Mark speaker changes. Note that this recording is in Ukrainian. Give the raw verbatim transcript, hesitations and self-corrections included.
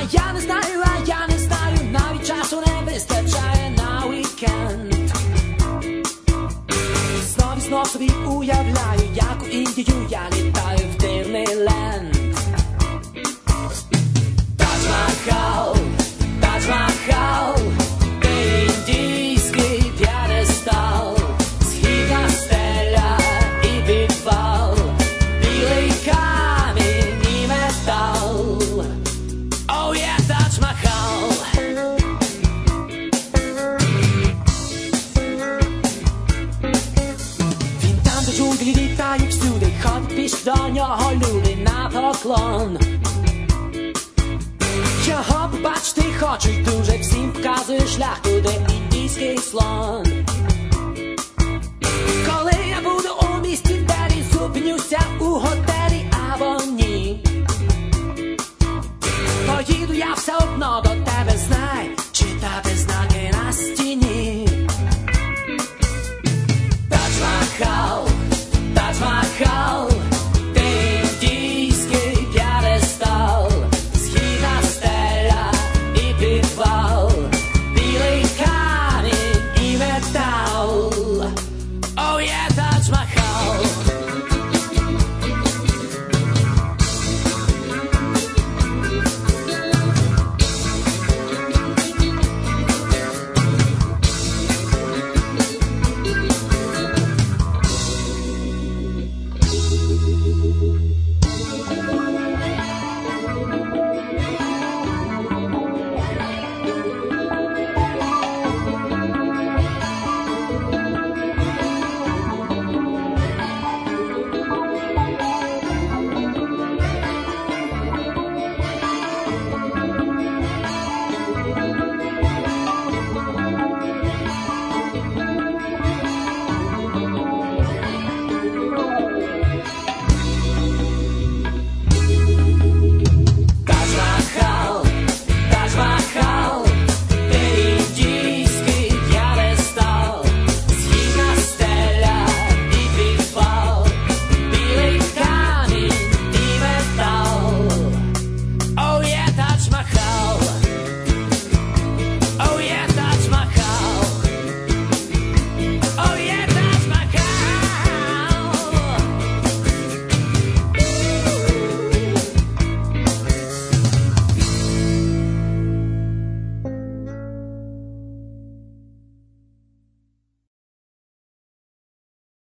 Speaker 1: я не знаю, а я не знаю, навіть часу не вистачає на вікенд. Знов і знов собі уявляю, як у Індію я літаю в Диснейленд. Тадж-Махал, Тадж-Махал, де індійський п'єдестал, східна стеля і підвал, білий камінь і метал. Oh yeah, Тадж-Махал. Він там до джунглі літає всюди, ходить пішки до нього люди на поклон. Його побачити хочуть дуже, всім показує шлях туди індійський слон. Коли я буду у місті Дері, зупинюся у готелі або ні. Поїду я все одно до тебе, знай,